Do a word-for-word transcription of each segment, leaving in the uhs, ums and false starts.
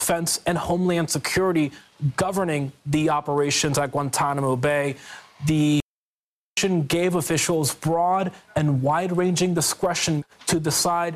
Defense and Homeland Security governing the operations at Guantanamo Bay. The administration gave officials broad and wide-ranging discretion to decide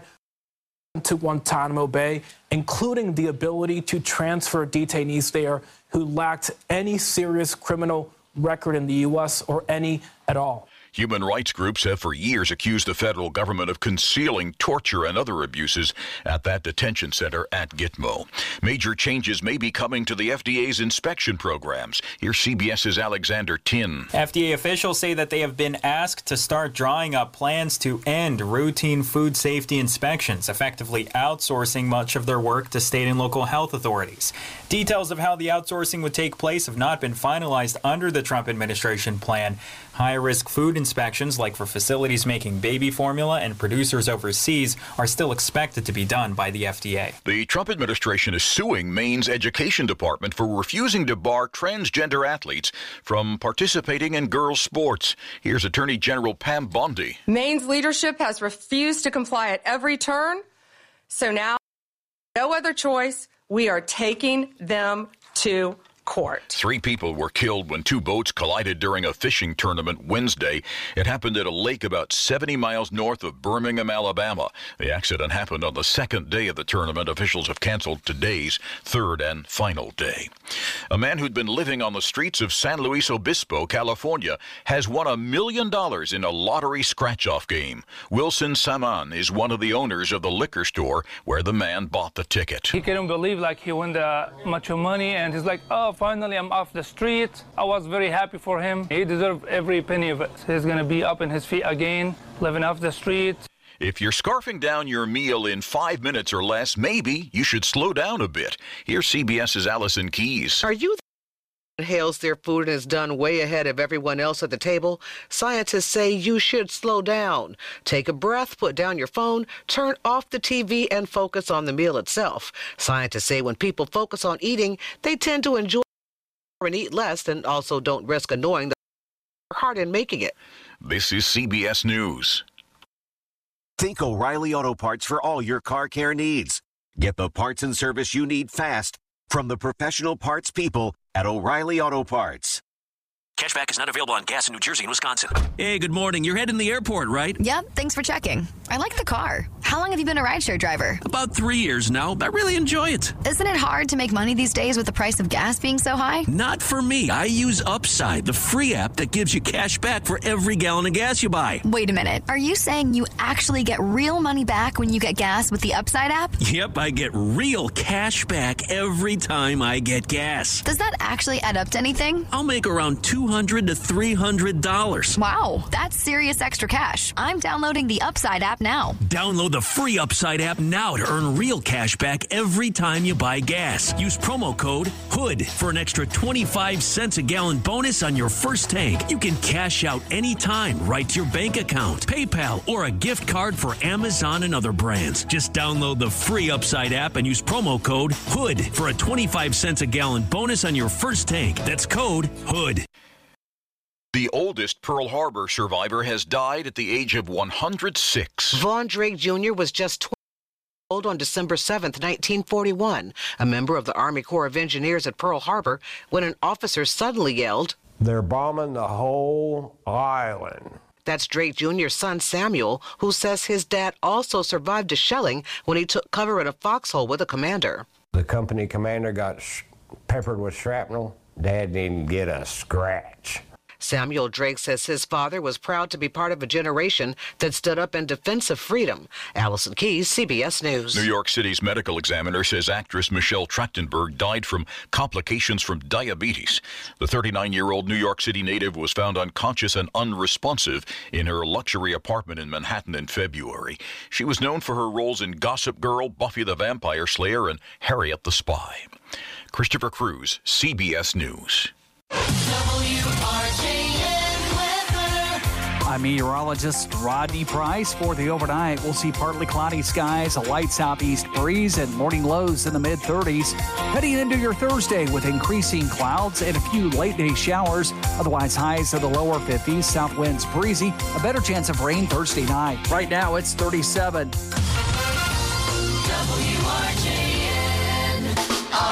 to Guantanamo Bay, including the ability to transfer detainees there who lacked any serious criminal record in the U S or any at all. Human rights groups have for years accused the federal government of concealing torture and other abuses at that detention center at Gitmo. Major changes may be coming to the F D A's inspection programs. Here's CBS's Alexander Tin. F D A officials say that they have been asked to start drawing up plans to end routine food safety inspections, effectively outsourcing much of their work to state and local health authorities. Details of how the outsourcing would take place have not been finalized under the Trump administration plan. High-risk food inspections, like for facilities making baby formula and producers overseas, are still expected to be done by the F D A. The Trump administration is suing Maine's education department for refusing to bar transgender athletes from participating in girls' sports. Here's Attorney General Pam Bondi. Maine's leadership has refused to comply at every turn, so now, no other choice, we are taking them to court. Three people were killed when two boats collided during a fishing tournament Wednesday. It happened at a lake about seventy miles north of Birmingham, Alabama. The accident happened on the second day of the tournament. Officials have canceled today's third and final day. A man who'd been living on the streets of San Luis Obispo, California, has won a million dollars in a lottery scratch-off game. Wilson Saman is one of the owners of the liquor store where the man bought the ticket. He couldn't believe like he won the much money, and he's like, oh, finally I'm off the street. I was very happy for him. He deserved every penny of it. He's going to be up on his feet again, living off the street. If you're scarfing down your meal in five minutes or less, maybe you should slow down a bit. Here's CBS's Allison Keyes. Are you the inhales their food and is done way ahead of everyone else at the table? Scientists say you should slow down. Take a breath, put down your phone, turn off the T V, and focus on the meal itself. Scientists say when people focus on eating, they tend to enjoy and eat less, and also don't risk annoying the heart in making it. This is C B S News. Think O'Reilly Auto Parts for all your car care needs. Get the parts and service you need fast from the professional parts people at O'Reilly Auto Parts. Cashback is not available on gas in New Jersey and Wisconsin. Hey, good morning. You're heading to the airport, right? Yep, thanks for checking. I like the car. How long have you been a rideshare driver? About three years now. I really enjoy it. Isn't it hard to make money these days with the price of gas being so high? Not for me. I use Upside, the free app that gives you cash back for every gallon of gas you buy. Wait a minute. Are you saying you actually get real money back when you get gas with the Upside app? Yep, I get real cash back every time I get gas. Does that actually add up to anything? I'll make around two hundred to three hundred dollars. Wow, that's serious extra cash. I'm downloading the Upside app now. Download the free Upside app now to earn real cash back every time you buy gas. Use promo code HOOD for an extra twenty-five cents a gallon bonus on your first tank. You can cash out anytime right to your bank account, PayPal, or a gift card for Amazon and other brands. Just download the free Upside app and use promo code HOOD for a twenty-five cents a gallon bonus on your first tank. That's code HOOD. The oldest Pearl Harbor survivor has died at the age of one hundred six. Vaughn Drake Junior was just twenty years old on December seventh, nineteen forty-one, a member of the Army Corps of Engineers at Pearl Harbor, when an officer suddenly yelled, "They're bombing the whole island." That's Drake Junior's son, Samuel, who says his dad also survived a shelling when he took cover in a foxhole with a commander. The company commander got sh- peppered with shrapnel. Dad didn't get a scratch. Samuel Drake says his father was proud to be part of a generation that stood up in defense of freedom. Allison Keyes, C B S News. New York City's medical examiner says actress Michelle Trachtenberg died from complications from diabetes. The thirty-nine-year-old New York City native was found unconscious and unresponsive in her luxury apartment in Manhattan in February. She was known for her roles in Gossip Girl, Buffy the Vampire Slayer, and Harriet the Spy. Christopher Cruz, C B S News. I'm meteorologist Rodney Price. For the overnight, we'll see partly cloudy skies, a light southeast breeze, and morning lows in the mid-thirties. Heading into your Thursday with increasing clouds and a few late-day showers. Otherwise, highs of the lower fifties, south winds breezy, a better chance of rain Thursday night. Right now, it's thirty-seven. W R J N.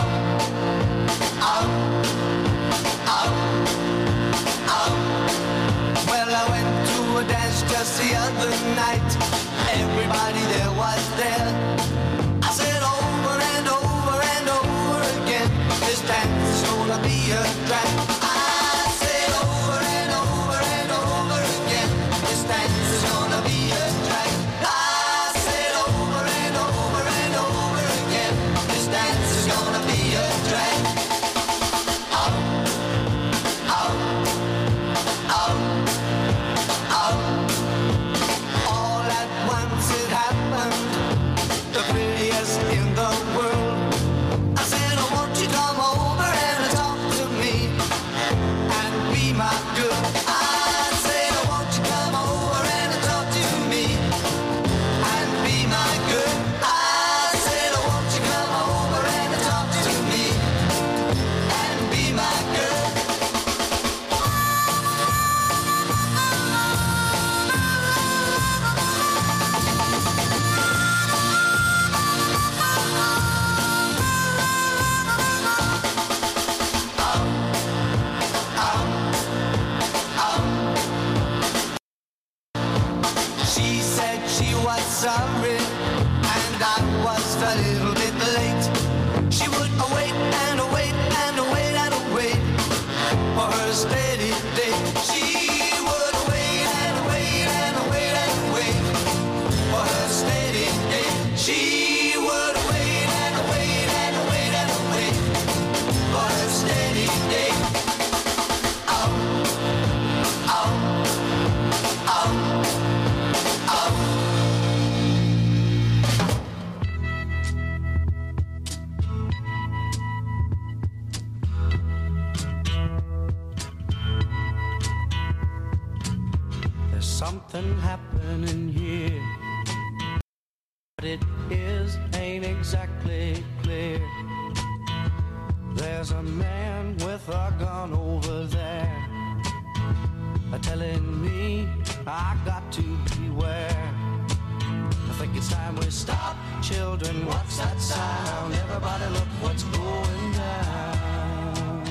something happening here. What it is ain't exactly clear. There's a man with a gun over there, telling me I got to beware. I think it's time we stop. Children, what's that sound? Everybody look what's going down.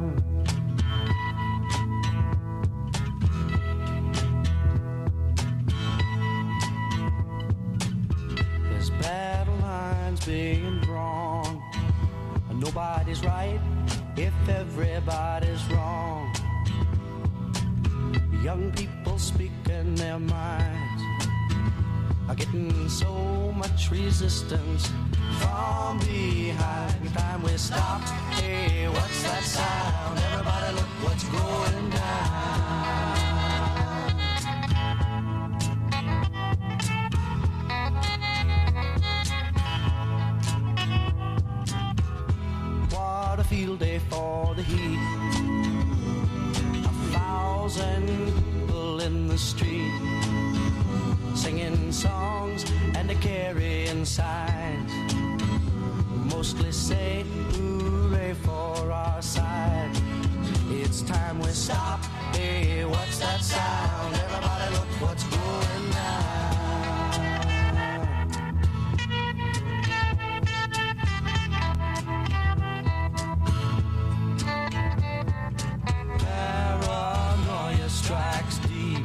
There's battle lines being drawn. Nobody's right if everybody's wrong. Young people speaking their minds are getting so much resistance from behind. Time we stop. Hey, what's that sound? Everybody look what's going down. What a field day for the heat. Thousand people in the street singing songs and a carrying signs, mostly say hooray for our side. It's time we stop. Hey, what's that sound? Everybody look what's going down. Strikes deep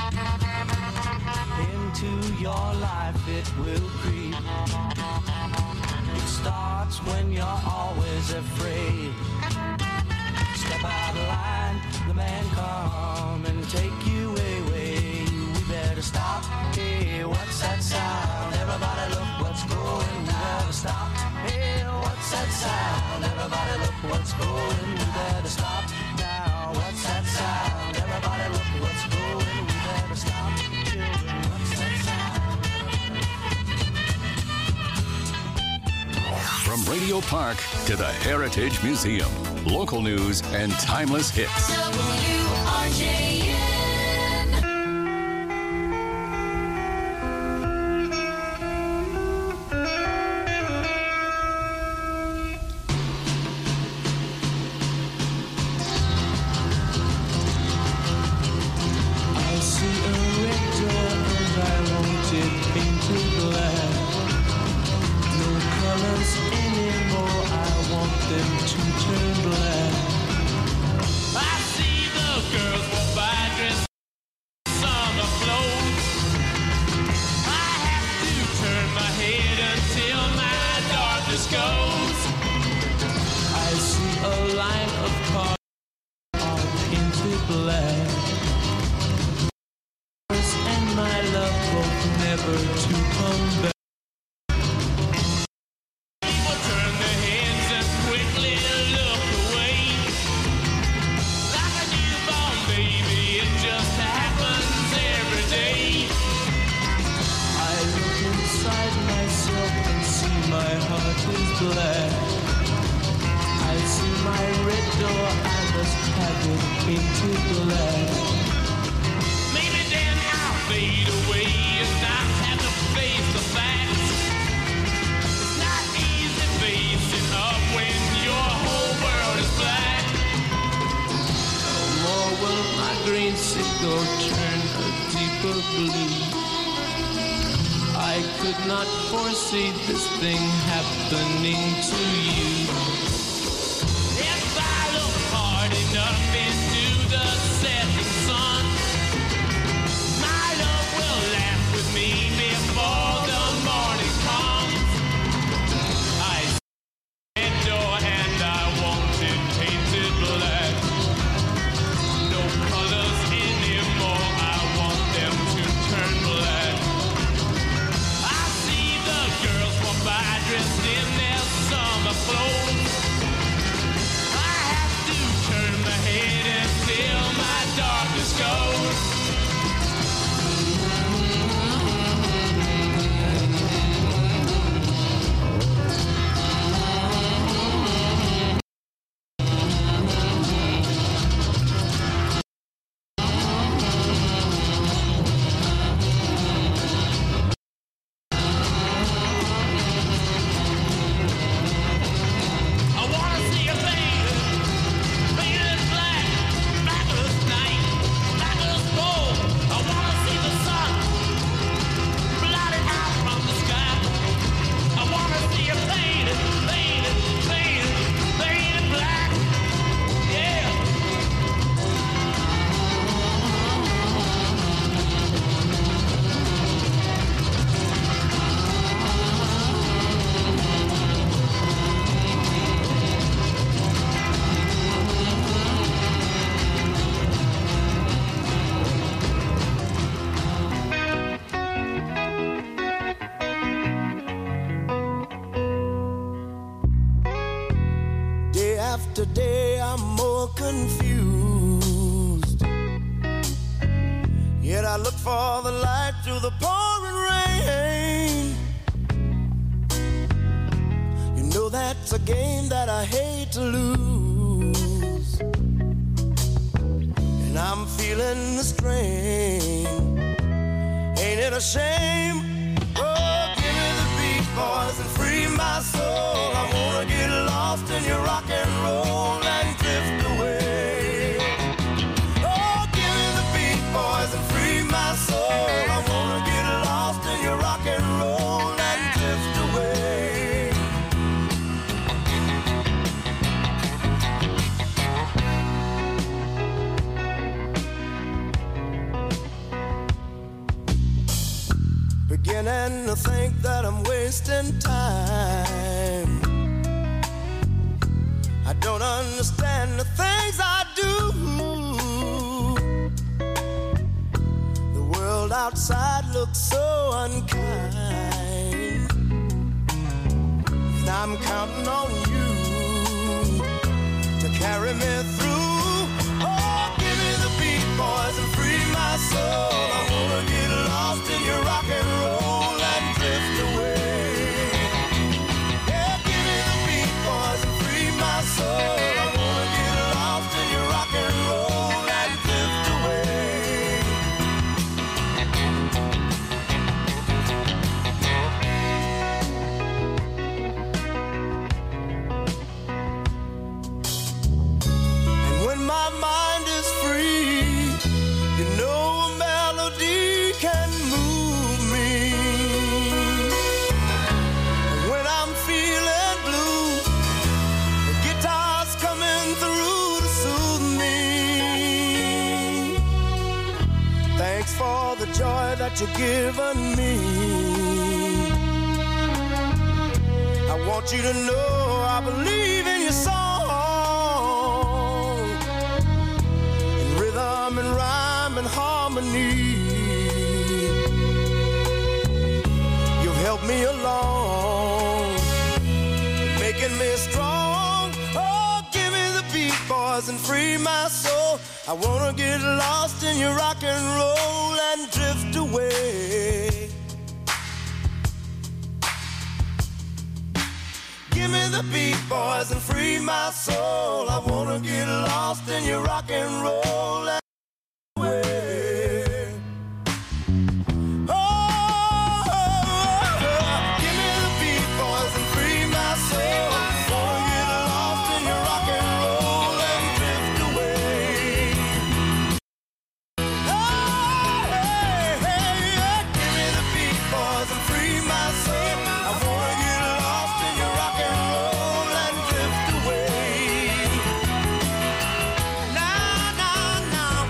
into your life, it will creep. It starts when you're always afraid. Step out of line, the man come and take you away. We better stop. Hey, what's that sound? Everybody look what's going. We better stop. Hey, what's that sound? Everybody look what's going. We better stop now. What's that sound? Everybody look what's going. We better stop. Children, what's that sound? From Radio Park to the Heritage Museum, local news and timeless hits. W R J N. Dressed in their summer clothes. after day, I'm more confused. Yet I look for the light through the pouring rain. You know that's a game that I hate to lose. And I'm feeling the strain. Ain't it a shame? Oh, give me the beat, boys, and free my soul. I wanna get lost in your rock and roll and drift away. Oh, give me the beat, boys, and free my soul. I wanna get lost in your rock and roll and drift away. Beginning to think that I'm wasting time. I don't understand the things I do. The world outside looks so unkind. And I'm counting on you to carry me through. Oh, give me the beat, boys, and free my soul. I wanna get lost in your rock and roll and drift away. Yeah, give me the beat, boys, and free my soul. I wanna get lost in your rock and roll and drift away. And when my mind is free, you know a melody can move me. And when I'm feeling blue, the guitar's coming through to soothe me. Thanks for the joy that you've given me. I want you to know I believe in your song, in rhythm and rhyme and harmony. You've helped me along, making me strong. Oh, give me the beat, boys, and free my soul. I wanna get lost in your rock and roll and drift away. Give me the beat, boys, and free my soul. I wanna get lost in your rock and roll and away. Oh, give me the beat, boys, and free my soul. Wanna get lost in your rock and roll and drift away. Oh, hey, hey, yeah. Give me the beat, boys, and free my soul. I wanna get lost in your rock and roll and drift away. Now, now, now,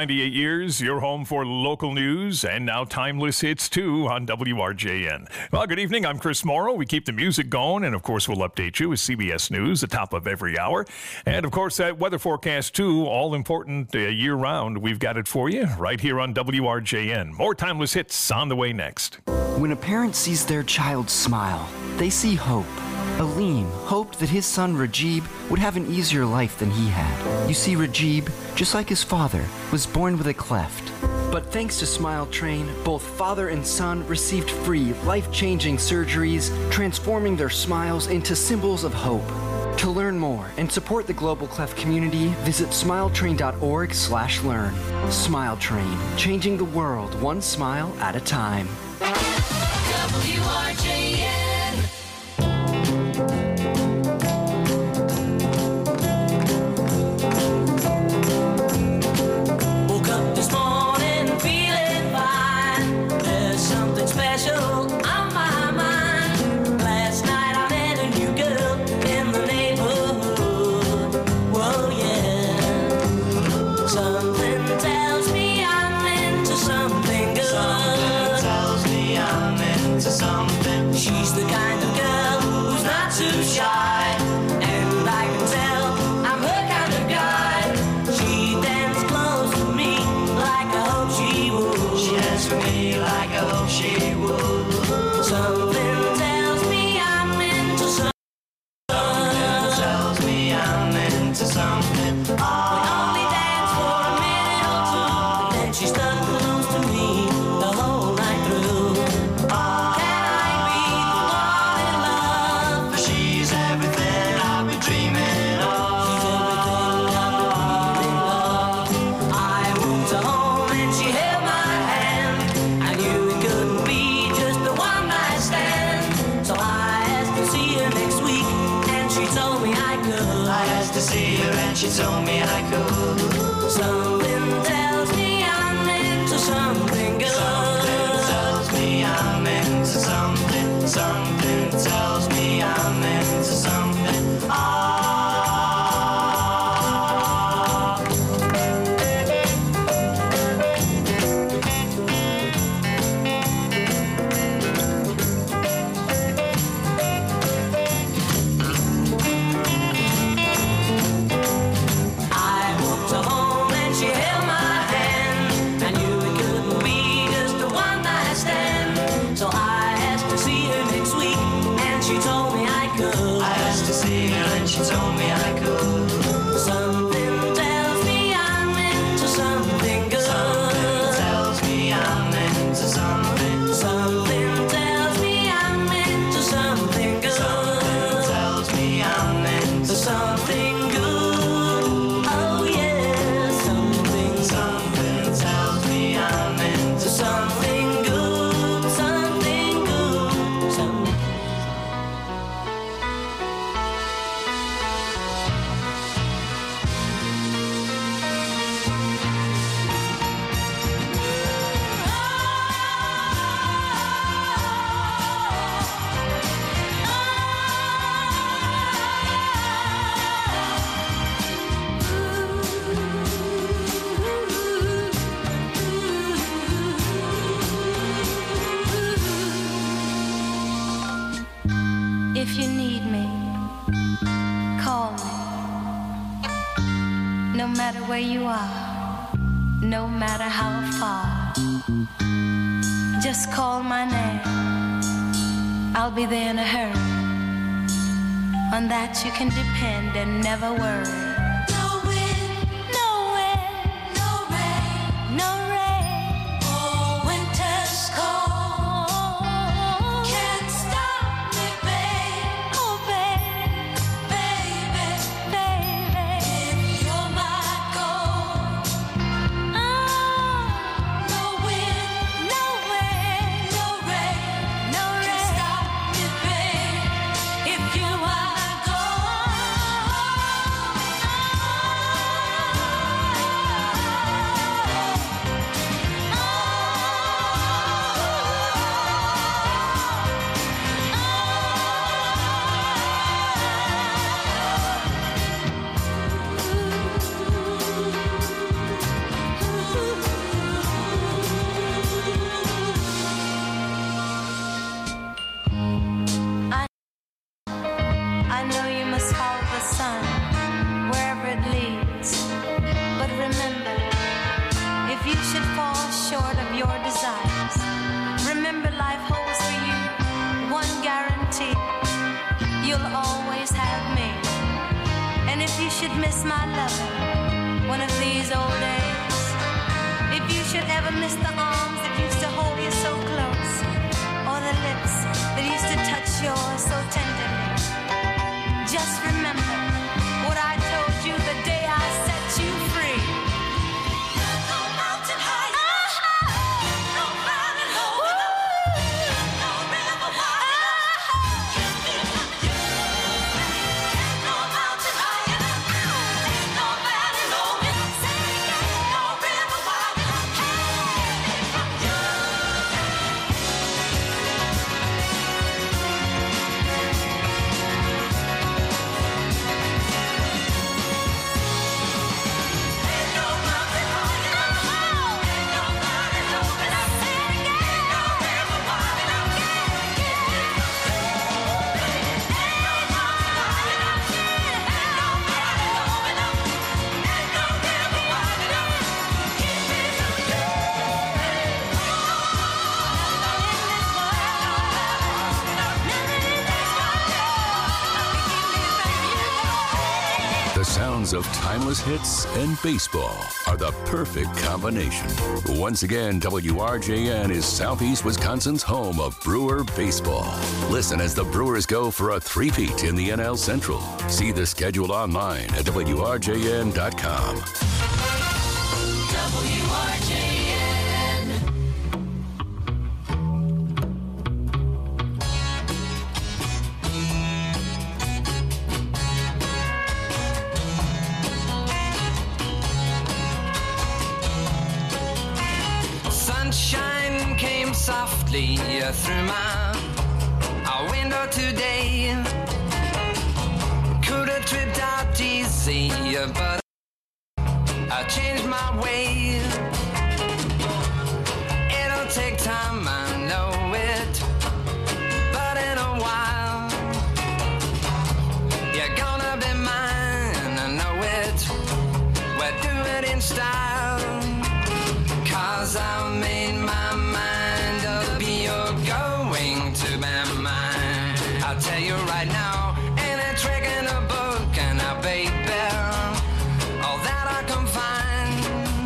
ninety-eight years, your home for local news and now timeless hits too on W R J N. Well, good evening. I'm Chris Morrow. We keep the music going, and of course, we'll update you with C B S News at the top of every hour. And of course, that weather forecast too, all important uh, year round. We've got it for you right here on W R J N. More timeless hits on the way next. When a parent sees their child smile, they see hope. Aleem hoped that his son Rajib would have an easier life than he had. You see, Rajib, just like his father, was born with a cleft. But thanks to Smile Train, both father and son received free, life-changing surgeries, transforming their smiles into symbols of hope. To learn more and support the Global Cleft community, visit smiletrain.org slash learn. Smile Train, changing the world one smile at a time. W R J N. Woke up this morning feeling fine. There's something special on my mind. Last night I met a new girl in the neighborhood. Whoa, yeah. Something tells me I'm into something good. Something tells me I'm into something. She's the kind of girl who's not too shy, and I can tell I'm her kind of guy. She dances close to me like I hope she would. She dances for me like I hope she would. Something tells me I'm into something. Something tells me I'm into something. We only dance for a minute or two, then she stuck close to me the whole night through. Can I be the one in love? For she's everything I've been dreaming of. She's everything I've been dreaming of. I moved her home and she held my hand. I knew it couldn't be just a one night stand. So I asked to see her next week, and she told me I could. I asked to see her and she told me I could. Something tells me I'm into something good. Something tells me I'm into something. Something tells me I'm into something. Ah. I walked her home and she held my hand. I knew it couldn't be just a one night stand. So I asked to see her next week, and she told me I could. I asked to see her and she told me I could. Something tells me I'm into something good. Something tells me I'm into something. Something tells me I'm into something good. Something tells me I'm into something good. Oh yeah, something. Something tells me I'm into something good. Something good. Something. If you need me, call me. No matter where you are, no matter how far, just call my name. I'll be there in a hurry. On that you can depend and never worry. No wind, no wind, no rain, no rain. Oh, winter's cold can't stop me, babe. Oh, babe, baby, baby, if you're my goal. Oh, no wind, no wind, no rain, no rain. Can't stop me, babe, if you are my goal. should miss my lover one of these old days, if you should ever miss the arms that used to hold you so close, or the lips that used to touch yours so tenderly, just remember what I told you the day I set you free. No mountain high enough, no mountain low enough, no river wide enough, can't be enough. Ain't no mountain high enough, ain't no valley low enough, no river wide enough, can't be from you. The sounds of timeless hits and baseball are the perfect combination. Once again, W R J N is Southeast Wisconsin's home of Brewer baseball. Listen as the Brewers go for a three-peat in the N L Central. See the schedule online at W R J N dot com. W R J N. Sunshine came softly through my uh, window today. Could have tripped out easy, but I changed my way. It'll take time, I know it, but in a while you're gonna be mine, I know it. We'll do it in style, 'cause I made my mind up, you're going to be mine. I'll tell you right now, ain't a trick in a book, and I baby, all that I can find.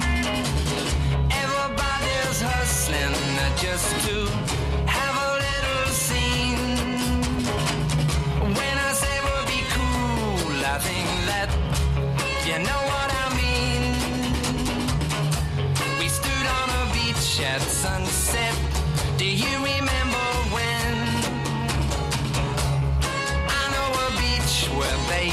Everybody's hustling just to have a little scene. When I say we'll be cool, I think that you know what I mean. We stood on a beach at sunset. Do you remember when? I know a beach where, baby,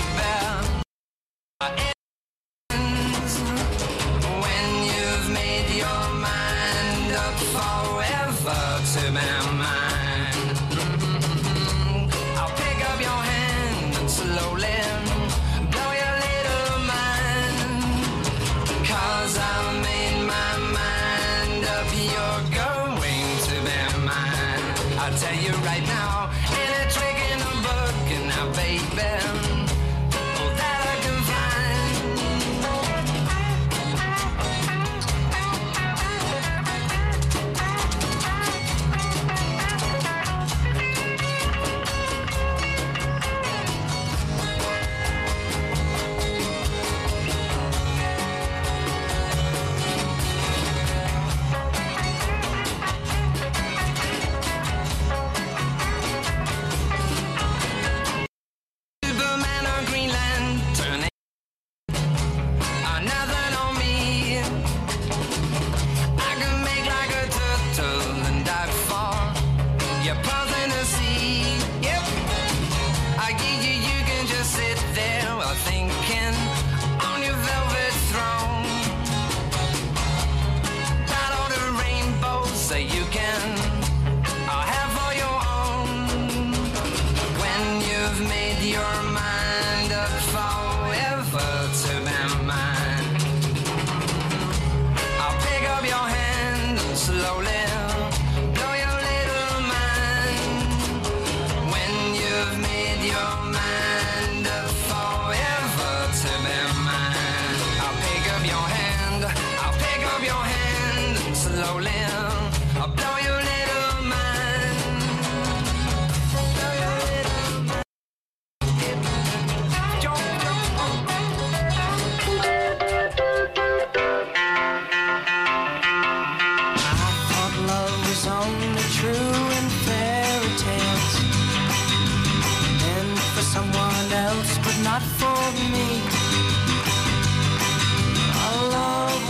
when you've made your mind up forever to be mine. I'll pick up your hand and slowly blow your little mind, 'cause I made my mind up, you're going to be mine. I'll tell you right now, ain't a trick in a book, and now baby, all that I can Superman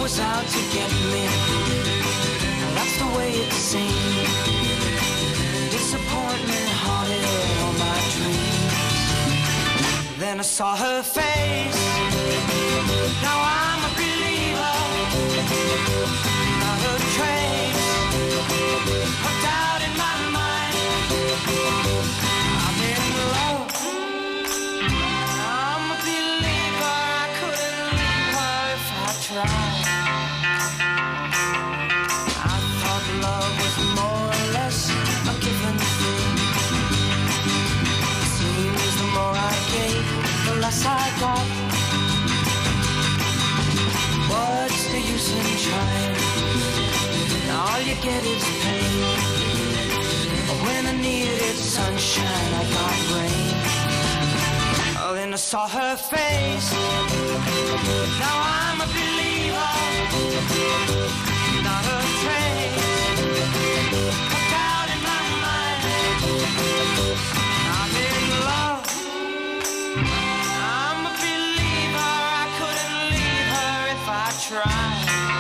was out to get me. That's the way it seemed. Disappointment haunted all my dreams. Then I saw her face. Now I'm a believer. Not a trace of doubt in my mind. I'm in love. I'm a believer. I couldn't leave her if I tried. I thought love was more or less a given thing. Seems the more I gave, the less I got. What's the use in trying? All you get is pain. When I needed sunshine, I got rain. Oh, then I saw her face. Now I'm a believer. Not a trace of doubt in my mind. I'm in love. I'm a believer. I couldn't leave her if I tried.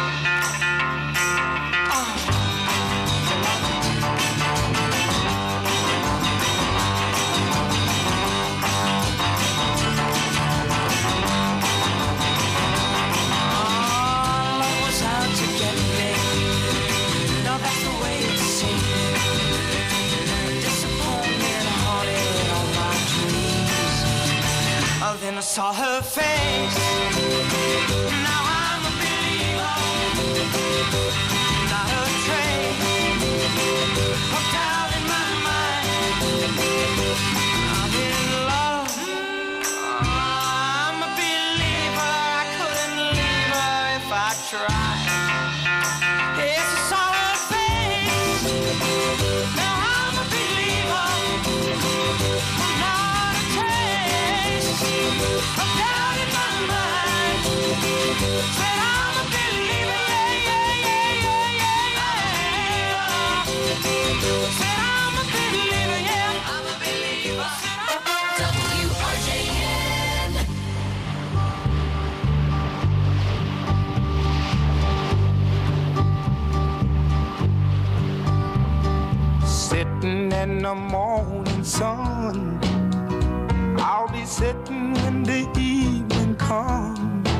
Then I saw her face. Now I'm a believer. Not a trace of doubt in my mind. I'm in love. I'm a believer. I couldn't leave her if I tried. Yes, I saw her face. Now I'm a believer. Not a trace of doubt in my mind. Said I'm a believer, yeah, yeah, yeah, yeah, yeah, yeah. Said I'm a believer, yeah, I'm a believer. W R J N. Sitting in the morning sun, I'll be sitting when the evening comes,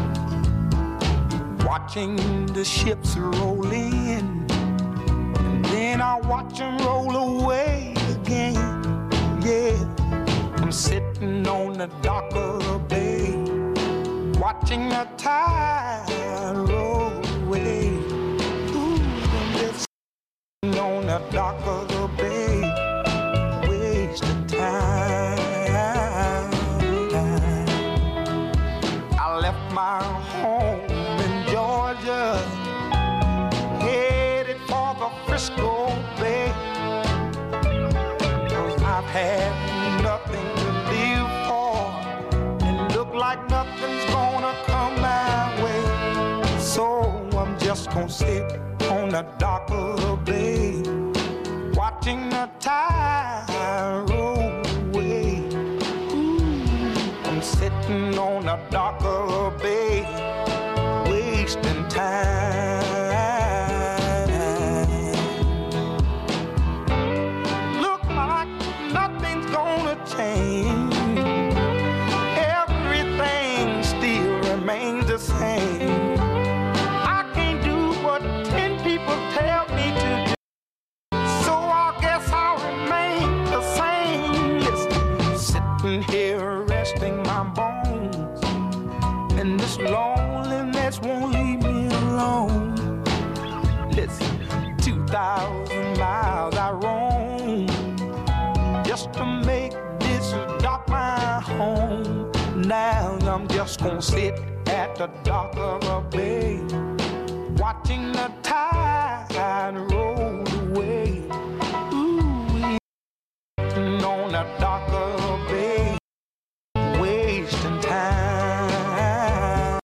watching the ships roll in, and then I'll watch them roll away again. Yeah, I'm sitting on the dock of the bay, watching the tide roll away. Ooh, I'm just sitting on the dock of the bay, wasting time. My home in Georgia, headed for the Frisco Bay, 'cause I've had nothing to live for, and look like nothing's gonna come my way. So I'm just gonna sit on the dock of the bay, watching the tide roll away. Ooh, I'm sitting on the dock of the bay, wasting time. Look like nothing's gonna change. Everything still remains the same. I can't do what ten people tell me to do, so I guess I'll remain the same. Listen, sitting here resting my bones, and this loneliness won't leave me alone. Listen, two thousand miles I roam just to make this dock my home. Now I'm just gonna sit at the dock of a bay, watching the tide roll away. Ooh, on the dock of a bay, wasting time.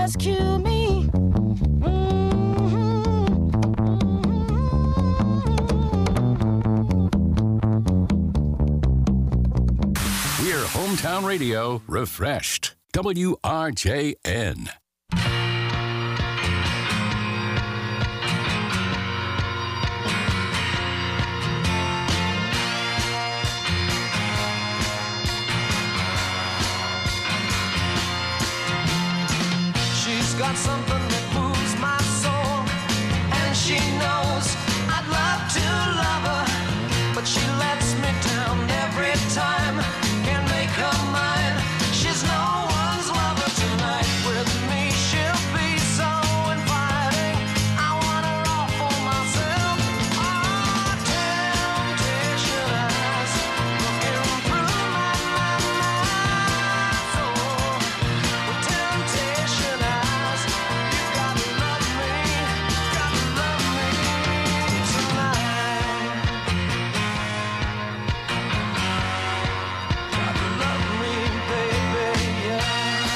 rescue me. We're Hometown Radio refreshed. W R J N. She's got something that moves my soul, and she knows I'd love to love her, but she lets me down every time. Can't make her mine. She's no one's lover tonight. With me she'll be so inviting. I want her all for myself. Oh, temptation eyes looking through my, my, my soul. With temptation eyes, you gotta love me, gotta love me tonight. Gotta love me, baby, yeah.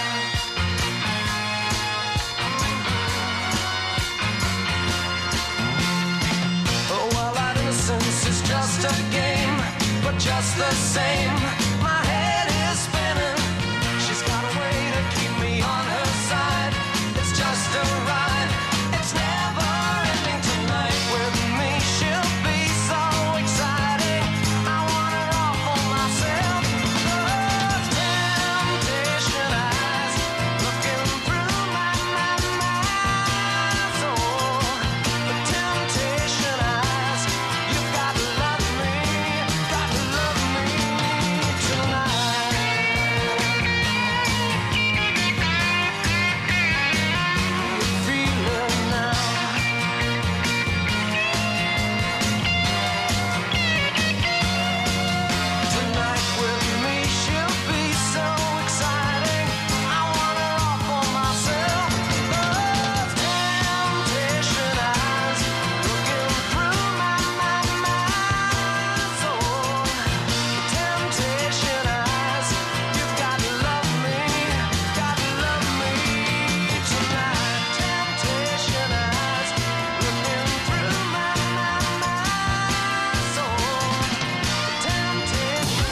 Oh, well, that innocence is just a game, but just the same, my head is spinning. She's got a way to keep me on her side. It's just a ride. It's never ending tonight. With me, she'll be so exciting. I want her all for myself. Those temptation eyes looking through my, my, my soul. The temptation eyes, you gotta love me, gotta love me tonight. You feel it now. Tonight with me, she'll be so exciting. I want her all for myself. Those temptation eyes looking through my, my, my soul. Temptation eyes, you gotta love me, gotta love me tonight. Temptation eyes looking through my, my, my soul. Temptation.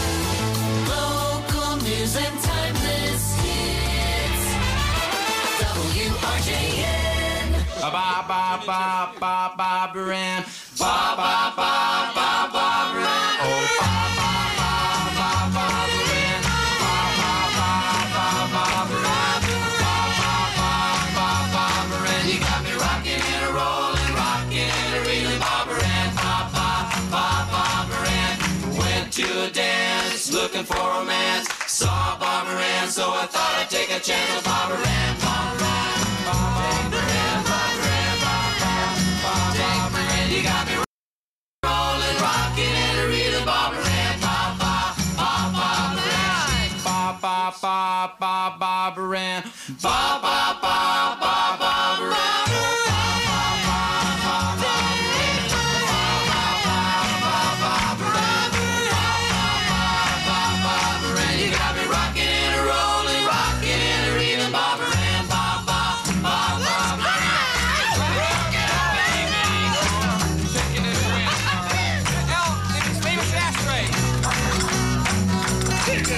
Local news and timeless hits. W R J N. Ba ba ba ba ba ba Baran. Ba ba ba ba ba Baran. Oh ba ba ba ba ba Baran. Ba ba ba ba ba Baran. Ba ba ba ba ba Baran. You got me rocking and a rolling, rocking and a reeling, Ba Baran. Ba ba ba ba Baran. Went to a dance, looking for romance. Saw Ba Baran, so I thought I'd take a chance with Ba Baran. Ba Baran. Ba Baran. Ba Baran. Ba Ba Baran. You got me rolling, rocking and a reeling, Ba Baran. Ba ba ba ba Baran. Ba ba ba ba ba Baran. Ba ba ba ba ba Baran. You got me rocking and a rolling, rocking and a reeling, Ba Baran. Ba ba ba ba Baran. Rock it out, baby. Taking it away. Al, it's famous ashtray. He's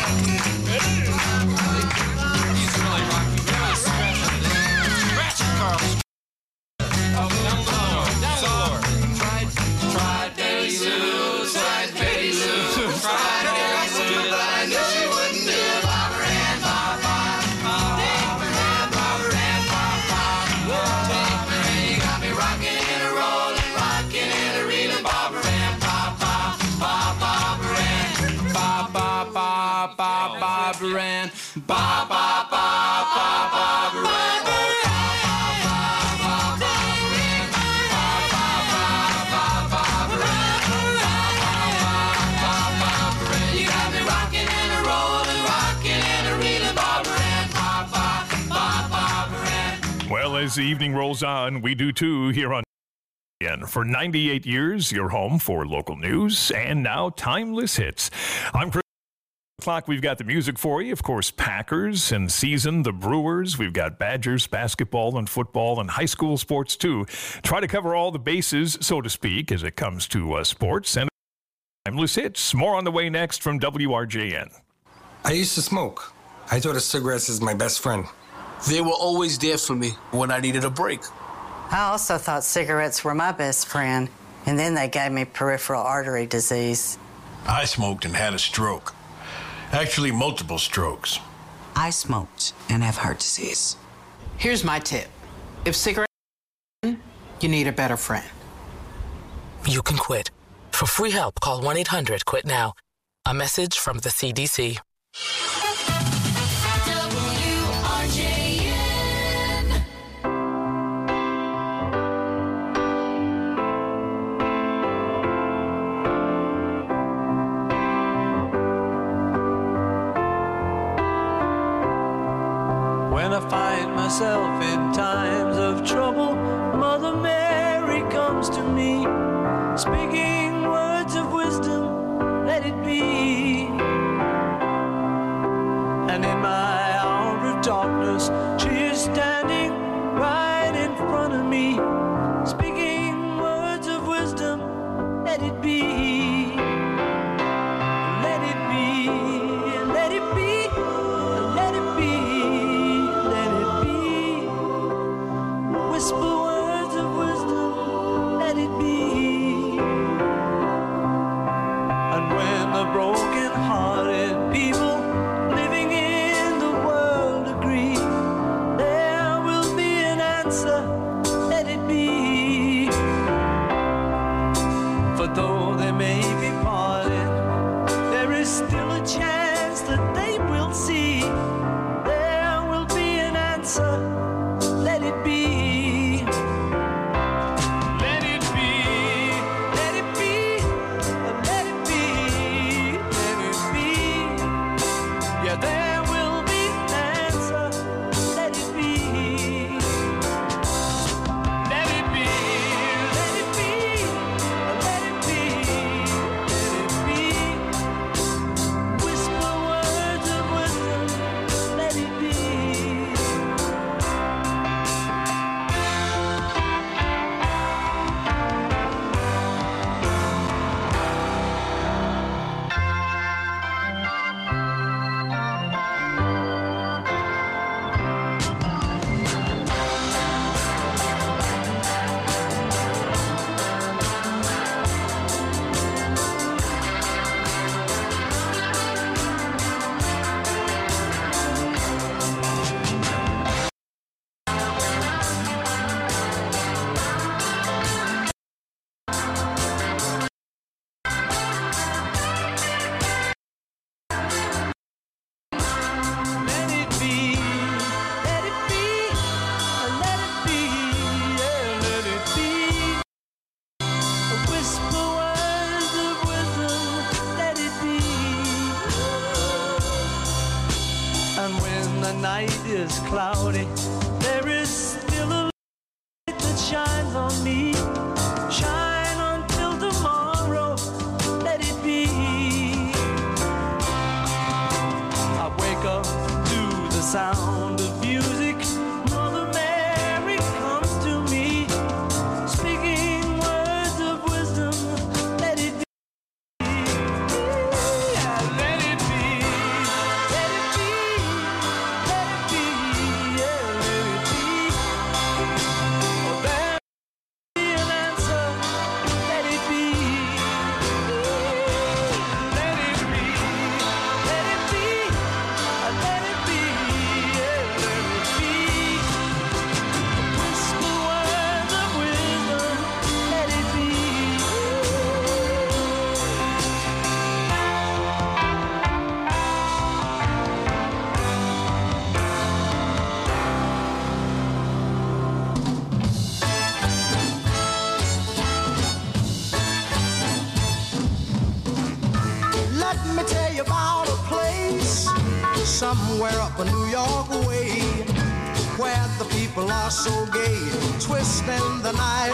really rocking. Scratch it, Carl. Down low. Down low. Tried, tried, Betty Lou. Tried, Betty Lou. Tried, Betty Lou. But I knew she wouldn't do it. Ba Baran, ba ba. Ba Baran, Ba Baran, ba ba. Ba Baran, you got me rocking and a rolling, rocking and a reeling, Ba Baran, ba ba. Ba ba Baran. Ba ba ba ba ba Baran. Ba ba ba ba ba Baran. You got me rocking and a rolling, rocking and a reeling, Ba Baran, ba ba ba ba Baran. Well, as the evening rolls on, we do too here on For ninety-eight years, your home for local news and now timeless hits. I'm Chris. o'clock, we've got the music for you. Of course, Packers in season, the Brewers. We've got Badgers, basketball, and football, and high school sports, too. Try to cover all the bases, so to speak, as it comes to uh, sports. And timeless hits. More on the way next from W R J N. I used to smoke. I thought of cigarettes as my best friend. They were always there for me when I needed a break. I also thought cigarettes were my best friend, and then they gave me peripheral artery disease. I smoked and had a stroke. Actually, multiple strokes. I smoked and have heart disease. Here's my tip. If cigarettes, you need a better friend. You can quit. For free help, call one eight hundred quit now. A message from the C D C. W R J N. When I find myself in times of trouble, Mother Mary comes to me, speaking words of wisdom, let it be. And in my hour of darkness, she is standing right in front of me, speaking words of wisdom, let it be. Let it be, let it be, let it be, let it be. Whisper words of wisdom, let it be. And when the broken-hearted people living in the world agree, there will be an answer, let it be. For though they may be parted, there is still a chance that they will see. There will be an answer, let it be. Let it be, let it be, let it be, let it be. Yeah, there will be an answer, let it be. Let it be, let it be, let it be, let it be. Whisper words of wisdom, let it be. Let it be, let it be, let it be, yeah, let it be. Whisper words of wisdom, let it be. And when the night is cloudy, there is still a light that shines on me. Shine until tomorrow, let it be. I wake up to the sound of music. Mother Mary comes to me, speaking words of wisdom, let it be. Yeah, let it be, let it be, let it be, yeah, let it be. Oh, there will be an answer, let it be. Let it be, let it be, let it be, yeah, let it be. Whisper words of wisdom, let it be. Let me tell you about a place somewhere up a New York way, where the people are so gay, twisting the night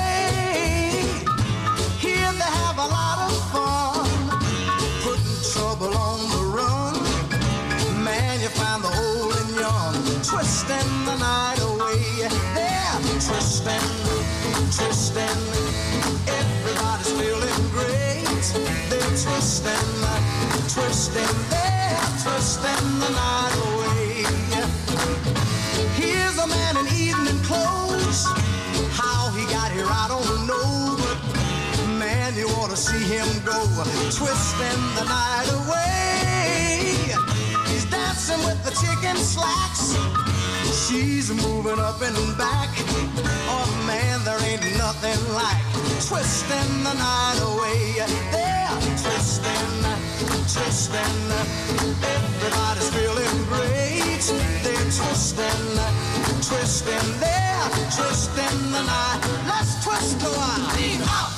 away. Here they have a lot of fun, putting trouble trouble on the run. Man, you find the old and young, twisting the night away. They're twisting, twisting. Everybody's feeling great. They're twisting, twisting. They're twisting the night away. Here's a man in evening clothes. How he got here, I don't know. But man, you ought to see him go, twisting the night away. He's dancing with the chicken slacks. She's moving up and back. Oh man, there ain't nothing like twisting the night away. They're twisting, twisting. Everybody's feeling great. They're twisting, twisting. They're twisting the night. Let's twist a while. Lean up,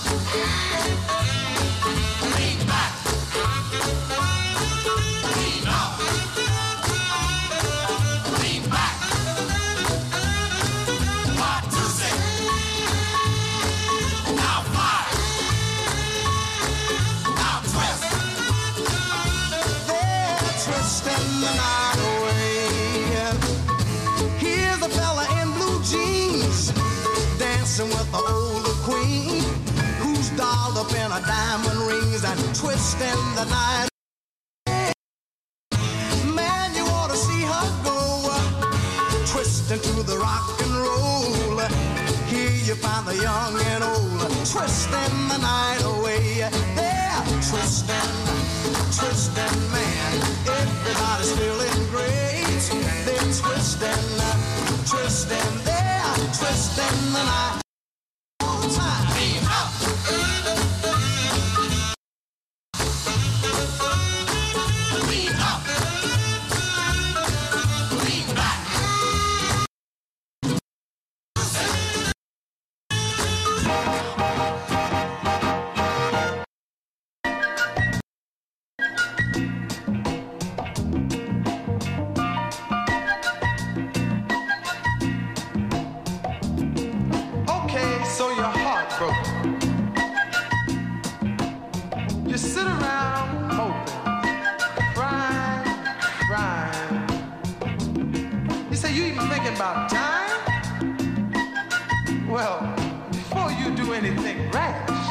lean back, lean up, lean back. One, two, six. Now five. Now twist. They're twisting the night away. Here's a fella in blue jeans, dancing with the older queen, who's dolled up in her diamond rings and twisting the night. Man, you ought to see her go, twisting to the rock and roll. Here you find the young and old, twisting the night away. They're twisting, twisting, man. Everybody's feeling great. They're twisting, twisting. They're twisting the night. All the time. Lean up. Lean up. Lean back. Okay, so your heart broke. You sit around hoping, crying, crying. You say you even thinking about dying? Well, before you do anything rash,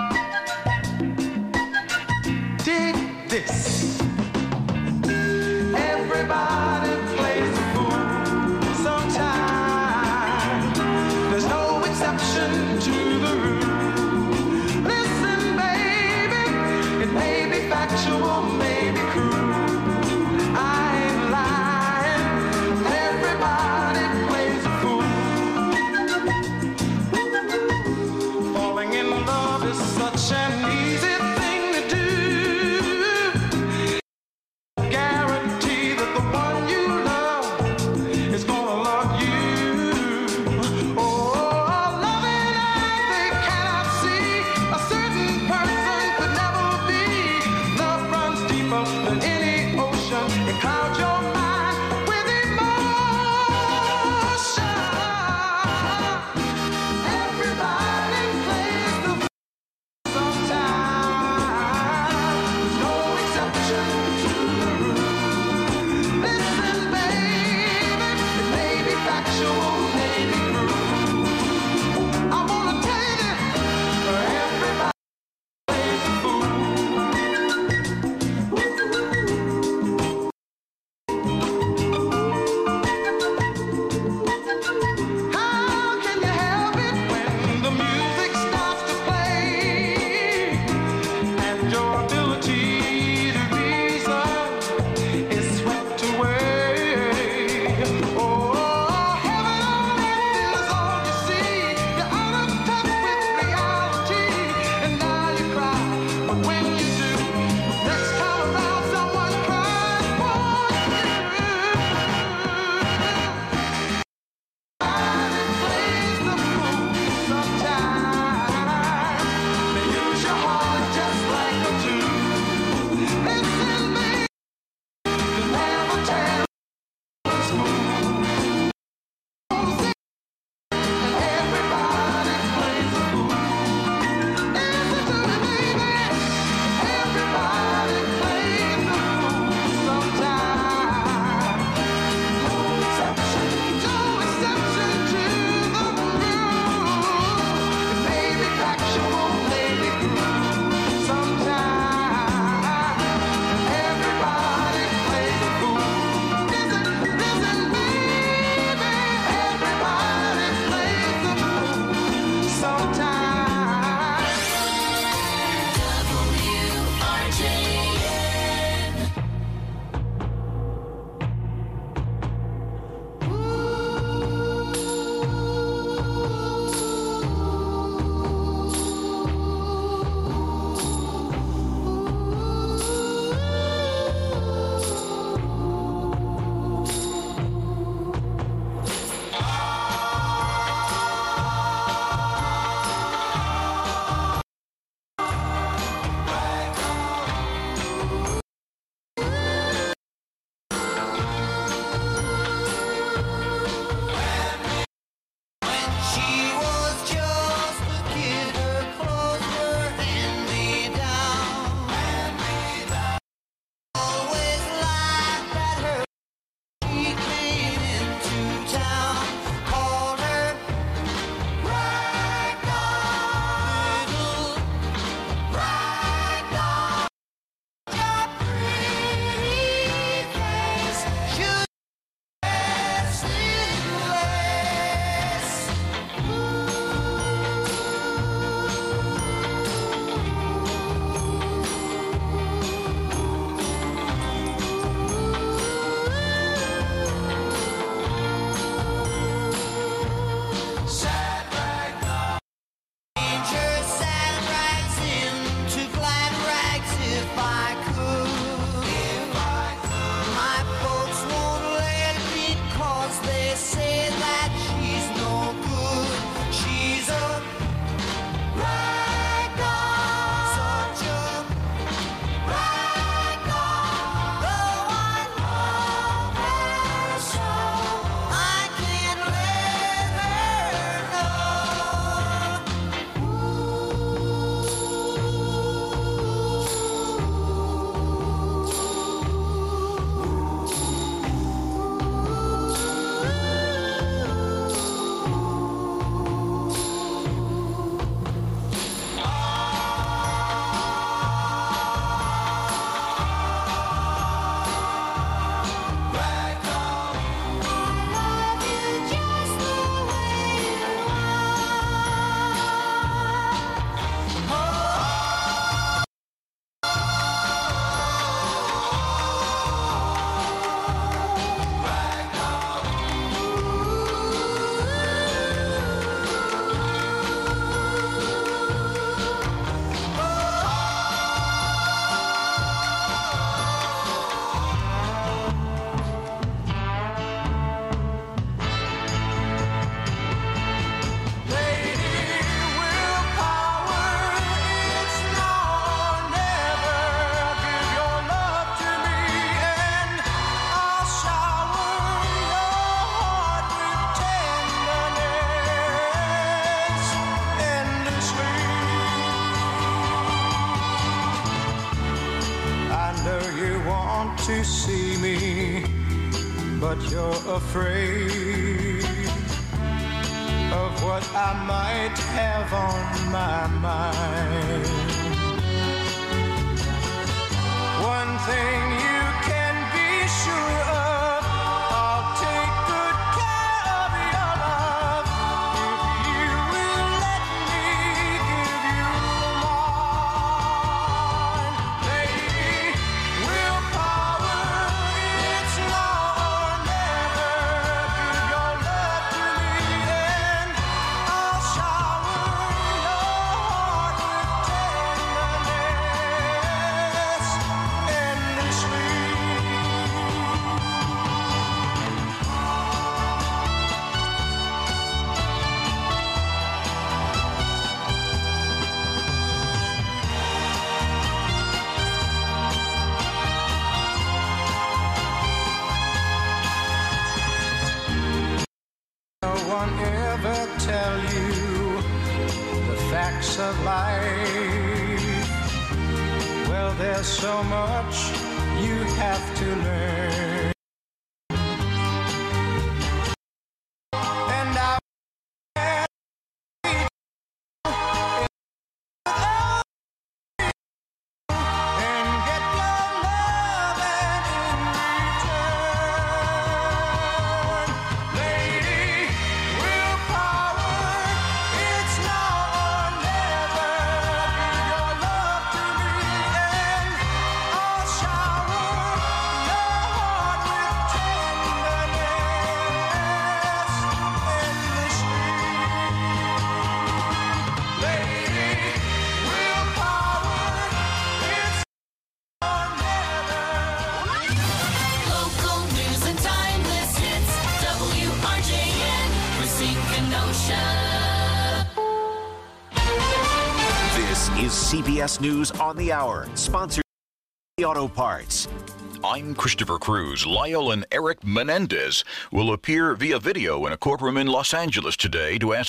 dig this. Everybody plays the fool sometimes. There's no exception to the rule. Listen, baby, it may be factual, may be cruel. I ain't lying. Everybody plays a fool. Falling to see me, but you're afraid of what I might have on my mind. One thing you can be sure of, I'll take good care of your love if you will let me give you mine. Lady, willpower, it's now or never. Give your love to me and I'll shower your heart with tenderness endlessly. No one ever tell you the facts of life. Well, there's so much you have to learn. And I and get your love and in return, lady, willpower, it's now or never. Give your love to me and I'll shower your heart with tenderness endlessly. Lady, willpower, it's Local news and timeless hits. W R J N, Racine Kenosha. This is C B S News on the Hour, sponsored by Auto Parts. I'm Christopher Cruz. Lyle and Eric Menendez will appear via video in a courtroom in Los Angeles today to ask